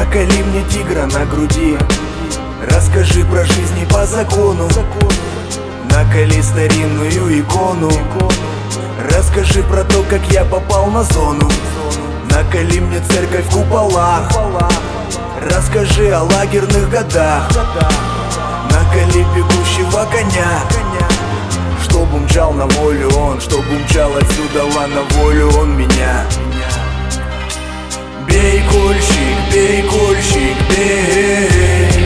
Наколи мне тигра на груди, расскажи про жизнь не по закону. Наколи старинную икону, расскажи про то, как я попал на зону. Наколи мне церковь в куполах, расскажи о лагерных годах. Наколи бегущего коня, чтоб умчал на волю он, чтоб умчал отсюда на волю он меня. Бей, кольщик, бей.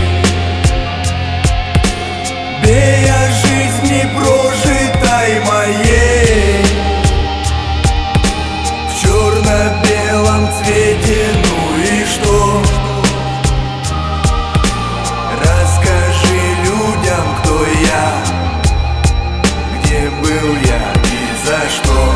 Бей о жизни прожитой моей в черно-белом цвете, ну и что? Расскажи людям, кто я, где был я и за что.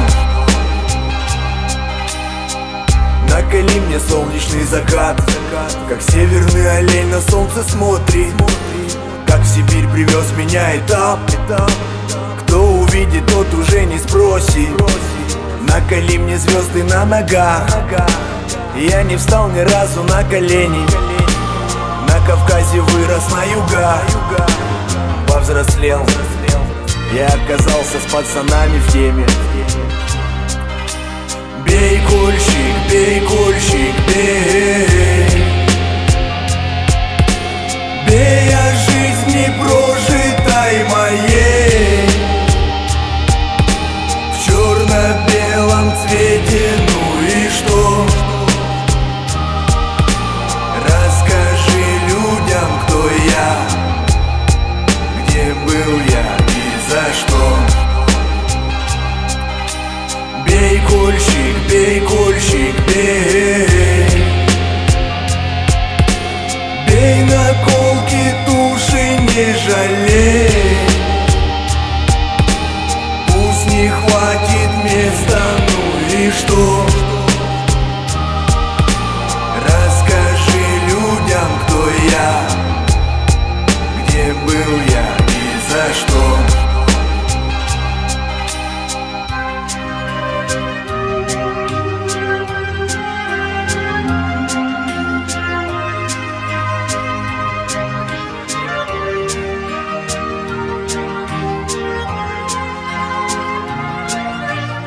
Наколи мне солнечный закат, как северный олень на солнце смотрит, как в Сибирь привез меня этап. Кто увидит, тот уже не спросит. Наколи мне звезды на ногах, я не встал ни разу на колени. На Кавказе вырос на югах, повзрослел, я оказался с пацанами в теме. Бей, кольщик, бей. Бей о жизни прожитой моей в черно-белом цвете, ну и что? Расскажи людям, кто я, где был я и за что. Бей, кольщик, бей. Бей наколки, туши не жалей. Пусть не хватит места, ну и что?